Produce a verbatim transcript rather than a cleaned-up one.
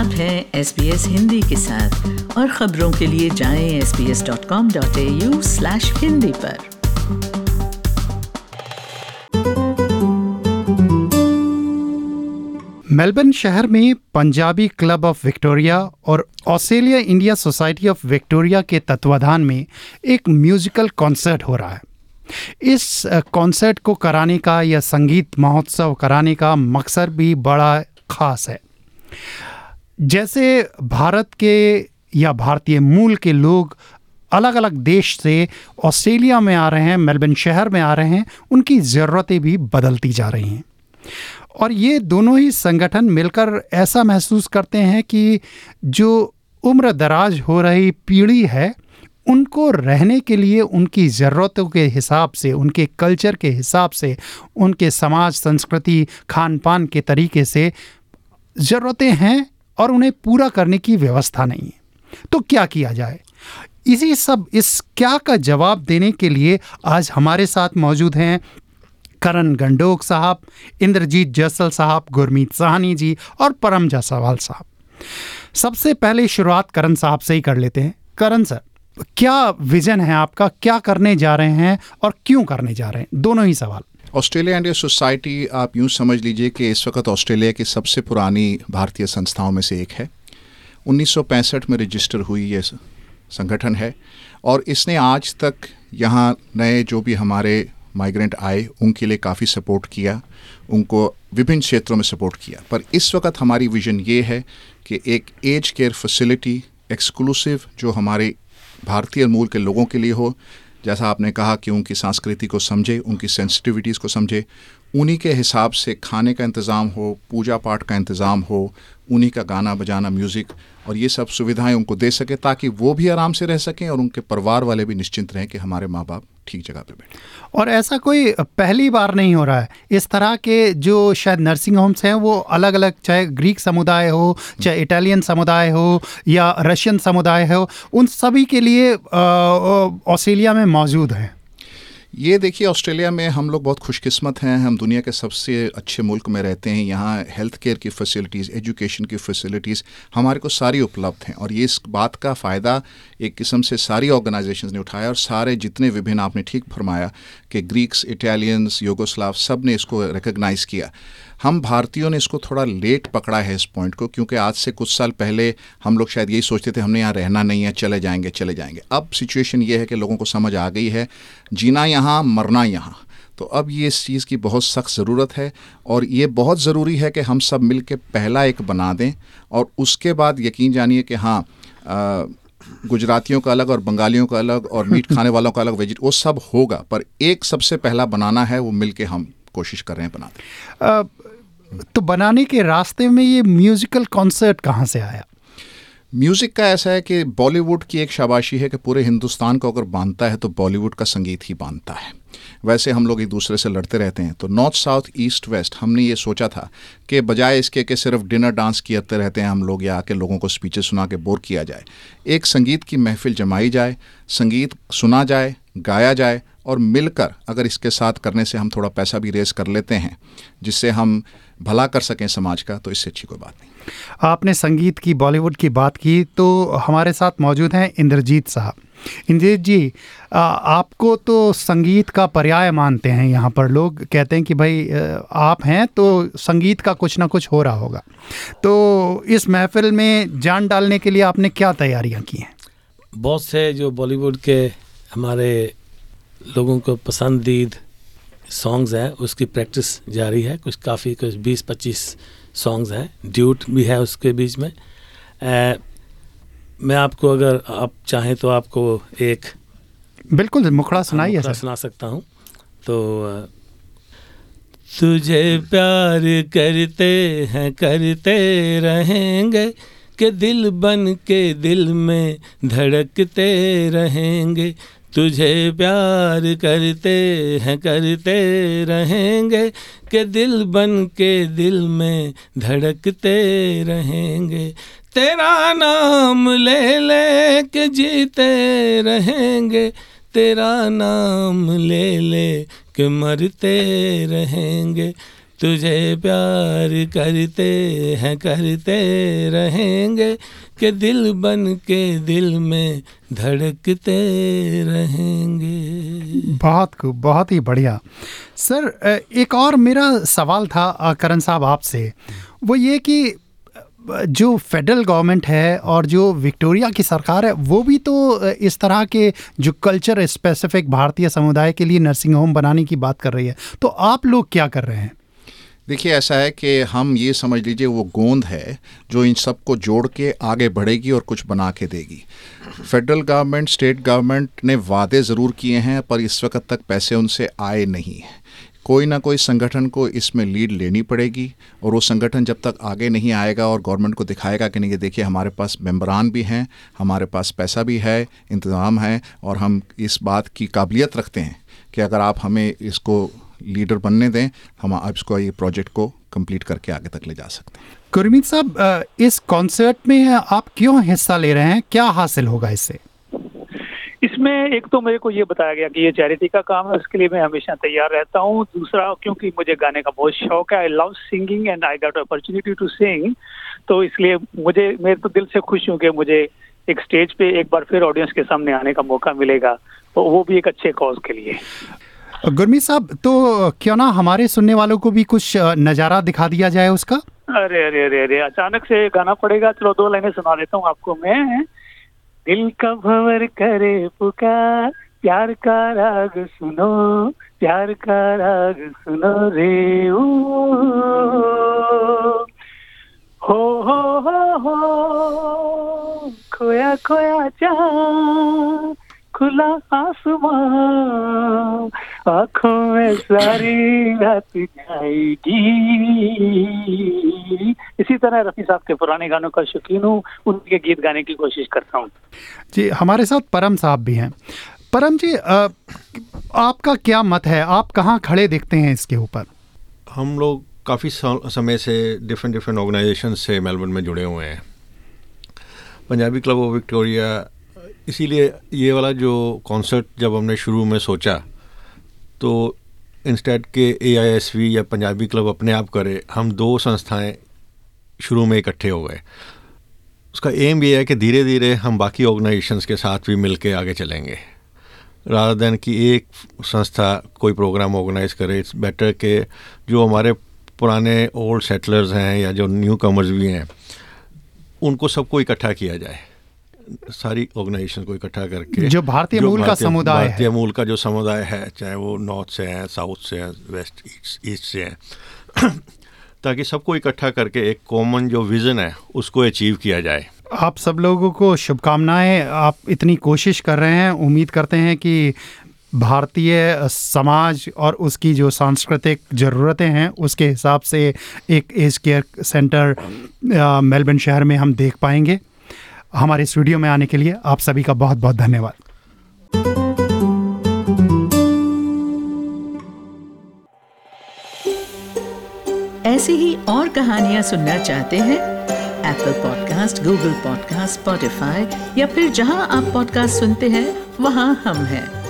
आप हैं S B S Hindi के साथ और खबरों के लिए जाएं S B S dot com dot A U slash Hindi पर। मेलबर्न शहर में पंजाबी क्लब ऑफ विक्टोरिया और Australia India society of Victoria के तत्वाधान में एक म्यूजिकल कॉन्सर्ट हो रहा है। इस कॉन्सर्ट को कराने का या संगीत महोत्सव कराने का मकसद भी बड़ा ख़ास है। जैसे भारत के या भारतीय मूल के लोग अलग अलग देश से ऑस्ट्रेलिया में आ रहे हैं, मेलबर्न शहर में आ रहे हैं, उनकी ज़रूरतें भी बदलती जा रही हैं और ये दोनों ही संगठन मिलकर ऐसा महसूस करते हैं कि जो उम्र दराज हो रही पीढ़ी है उनको रहने के लिए उनकी ज़रूरतों के हिसाब से, उनके कल्चर के हिसाब से, उनके समाज संस्कृति खान पान के तरीके से ज़रूरतें हैं और उन्हें पूरा करने की व्यवस्था नहीं है। तो क्या किया जाए? इसी सब इस क्या का जवाब देने के लिए आज हमारे साथ मौजूद हैं करण गंडोक साहब, इंद्रजीत जसल साहब, गुरमीत साहनी जी और परम जायसवाल साहब। सबसे पहले शुरुआत करण साहब से ही कर लेते हैं। करण सर, क्या विजन है आपका? क्या करने जा रहे हैं और क्यों करने जा रहे हैं? दोनों ही सवाल। ऑस्ट्रेलिया इंडिया सोसाइटी आप यूँ समझ लीजिए कि इस वक्त ऑस्ट्रेलिया की सबसे पुरानी भारतीय संस्थाओं में से एक है। उन्नीस सौ पैंसठ में रजिस्टर हुई ये संगठन है और इसने आज तक यहाँ नए जो भी हमारे माइग्रेंट आए उनके लिए काफ़ी सपोर्ट किया, उनको विभिन्न क्षेत्रों में सपोर्ट किया। पर इस वक्त हमारी विज़न ये है कि एक एज केयर फैसिलिटी एक्सक्लूसिव जो हमारे भारतीय मूल के लोगों के लिए हो, जैसा आपने कहा कि उनकी संस्कृति को समझे, उनकी सेंसिटिविटीज़ को समझे, उन्हीं के हिसाब से खाने का इंतज़ाम हो, पूजा पाठ का इंतज़ाम हो, उन्हीं का गाना बजाना, म्यूज़िक और ये सब सुविधाएं उनको दे सके ताकि वो भी आराम से रह सकें और उनके परिवार वाले भी निश्चिंत रहें कि हमारे माँ बाप ठीक जगह पे बैठे। और ऐसा कोई पहली बार नहीं हो रहा है। इस तरह के जो शायद नर्सिंग होम्स हैं वो अलग अलग, चाहे ग्रीक समुदाय हो, चाहे इटालियन समुदाय हो या रशियन समुदाय हो, उन सभी के लिए ऑस्ट्रेलिया में मौजूद हैं। ये देखिए, ऑस्ट्रेलिया में हम लोग बहुत खुशकिस्मत हैं। हम दुनिया के सबसे अच्छे मुल्क में रहते हैं। यहाँ हेल्थ केयर की फैसिलिटीज़, एजुकेशन की फैसिलिटीज़ हमारे को सारी उपलब्ध हैं और ये इस बात का फ़ायदा एक किस्म से सारी ऑर्गेनाइजेशंस ने उठाया और सारे जितने विभिन्न, आपने ठीक फरमाया कि ग्रीक्स, इटालियंस, यूगोस्लाव, सब ने इसको रिकग्नाइज़ किया। हम भारतीयों ने इसको थोड़ा लेट पकड़ा है इस पॉइंट को, क्योंकि आज से कुछ साल पहले हम लोग शायद यही सोचते थे हमने यहाँ रहना नहीं है, चले जाएंगे चले जाएंगे। अब सिचुएशन ये है कि लोगों को समझ आ गई है, जीना यहाँ मरना यहाँ। तो अब ये इस चीज़ की बहुत सख्त ज़रूरत है और ये बहुत ज़रूरी है कि हम सब मिल के पहला एक बना दें और उसके बाद यकीन जानिए कि हाँ, आ, गुजरातियों का अलग और बंगालियों का अलग और मीट खाने वालों का अलग, वेजिट, वो सब होगा, पर एक सबसे पहला बनाना है, वो मिल के हम कोशिश कर रहे हैं बनाने। तो बनाने के रास्ते में ये म्यूज़िकल कॉन्सर्ट कहाँ से आया? म्यूज़िक का ऐसा है कि बॉलीवुड की एक शाबाशी है कि पूरे हिंदुस्तान को अगर बांधता है तो बॉलीवुड का संगीत ही बांधता है। वैसे हम लोग एक दूसरे से लड़ते रहते हैं, तो नॉर्थ साउथ ईस्ट वेस्ट हमने ये सोचा था कि बजाय इसके कि सिर्फ डिनर डांस करते रहते हैं हम लोग या आके लोगों को स्पीचेस सुना के बोर किया जाए, एक संगीत की महफिल जमाई जाए, संगीत सुना जाए, गाया जाए और मिलकर अगर इसके साथ करने से हम थोड़ा पैसा भी रेस कर लेते हैं जिससे हम भला कर सकें समाज का, तो इससे अच्छी कोई बात नहीं। आपने संगीत की, बॉलीवुड की बात की, तो हमारे साथ मौजूद हैं इंद्रजीत साहब। इंद्रजीत जी, आ, आपको तो संगीत का पर्याय मानते हैं यहाँ पर लोग, कहते हैं कि भाई आप हैं तो संगीत का कुछ ना कुछ हो रहा होगा। तो इस महफिल में जान डालने के लिए आपने क्या तैयारियाँ की हैं? बहुत से जो बॉलीवुड के हमारे लोगों को पसंदीद सॉन्ग्स हैं उसकी प्रैक्टिस जारी है। कुछ काफ़ी कुछ बीस पच्चीस सॉन्ग्स हैं, ड्यूट भी है उसके बीच में। आ, मैं आपको, अगर आप चाहें तो आपको एक बिल्कुल मुखड़ा सुनाइए। मुखड़ा सुना सकता हूँ। तो तुझे प्यार करते हैं करते रहेंगे कि दिल बन के दिल में धड़कते रहेंगे, तुझे प्यार करते हैं करते रहेंगे कि दिल बन के दिल में धड़कते रहेंगे, तेरा नाम ले ले के जीते रहेंगे, तेरा नाम ले ले के मरते रहेंगे, तुझे प्यार करते हैं करते रहेंगे, कि दिल बन के दिल में धड़कते रहेंगे। बहुत खूब, बहुत ही बढ़िया। सर एक और मेरा सवाल था करण साहब आपसे, वो ये कि जो फेडरल गवर्नमेंट है और जो विक्टोरिया की सरकार है वो भी तो इस तरह के जो कल्चर स्पेसिफिक भारतीय समुदाय के लिए नर्सिंग होम बनाने की बात कर रही है, तो आप लोग क्या कर रहे हैं? देखिए, ऐसा है कि हम ये समझ लीजिए वो गोंद है जो इन सबको जोड़ के आगे बढ़ेगी और कुछ बना के देगी। फेडरल गवर्नमेंट, स्टेट गवर्नमेंट ने वादे ज़रूर किए हैं पर इस वक्त तक पैसे उनसे आए नहीं हैं। कोई ना कोई संगठन को इसमें लीड लेनी पड़ेगी और वो संगठन जब तक आगे नहीं आएगा और गवर्नमेंट को दिखाएगा कि नहीं देखिए हमारे पास मेंबरान भी हैं, हमारे पास पैसा भी है, इंतज़ाम है और हम इस बात की काबिलियत रखते हैं कि अगर आप हमें इसको लीडर बनने दें, हम आप इसको ये प्रोजेक्ट को कंप्लीट करके आगे तक ले जा सकते हैं। गुरमीत साहब, इस कॉन्सर्ट में आप क्यों हिस्सा ले रहे हैं, क्या हासिल होगा इससे? इसमें एक तो मेरे को ये बताया गया कि ये चैरिटी का काम है, उसके लिए मैं हमेशा तैयार रहता हूँ। दूसरा, क्योंकि मुझे गाने का बहुत शौक है, I love singing and I got opportunity to sing, तो इसलिए मुझे मैं तो दिल से खुश हूँ कि मुझे एक स्टेज पे एक बार फिर ऑडियंस के सामने आने का मौका मिलेगा, तो वो भी एक अच्छे कॉज के लिए। गुरमीत साहब, तो क्यों ना हमारे सुनने वालों को भी कुछ नज़ारा दिखा दिया जाए उसका? अरे अरे अरे अरे अचानक से गाना पड़ेगा, चलो दो लाइनें सुना देता हूँ आपको मैं। दिल का भंवर करे पुकार, प्यार का राग सुनो, प्यार का राग सुनो रे ओ, हो हो हो हो खोया खोया चाँद, खुला आसमां, आँखों में सारी रात जाएगी। इसी तरह रफ़ी साहब के पुराने गानों का शौकीन हूँ, उनके गीत गाने की कोशिश करता हूँ। जी, हमारे साथ परम साहब भी हैं। परम जी, आ, आपका क्या मत है, आप कहाँ खड़े देखते हैं इसके ऊपर? हम लोग काफ़ी समय से डिफरेंट डिफरेंट ऑर्गेनाइजेशन से मेलबर्न में जुड़े हुए हैं। पंजाबी क्लब ऑफ विक्टोरिया, इसीलिए ये वाला जो कॉन्सर्ट जब हमने शुरू में सोचा तो इंस्टेड के ए आई एस वी या पंजाबी क्लब अपने आप करे, हम दो संस्थाएं शुरू में इकट्ठे हो गए। उसका एम ये है कि धीरे धीरे हम बाकी ऑर्गेनाइजेशंस के साथ भी मिल के आगे चलेंगे, रादर दैन कि एक संस्था कोई प्रोग्राम ऑर्गेनाइज करे। इट्स बेटर कि जो हमारे पुराने ओल्ड सेटलर्स हैं या जो न्यू कमर्स भी हैं उनको सबको इकट्ठा किया जाए, सारी ऑर्गेनाइजेशन को इकट्ठा करके, जो भारतीय मूल का समुदाय है, भारतीय मूल का जो समुदाय है, चाहे वो नॉर्थ से हैं, साउथ से हैं, वेस्ट ईस्ट से हैं, ताकि सबको इकट्ठा करके एक कॉमन जो विज़न है उसको अचीव किया जाए। आप सब लोगों को शुभकामनाएं। आप इतनी कोशिश कर रहे हैं, उम्मीद करते हैं कि भारतीय समाज और उसकी जो सांस्कृतिक ज़रूरतें हैं उसके हिसाब से एक एज केयर सेंटर मेलबर्न शहर में हम देख पाएंगे। हमारे स्टूडियो में आने के लिए आप सभी का बहुत बहुत धन्यवाद। ऐसी ही और कहानियाँ सुनना चाहते हैं? Apple podcast, Google podcast, Spotify या फिर जहां आप पॉडकास्ट सुनते हैं वहां हम हैं।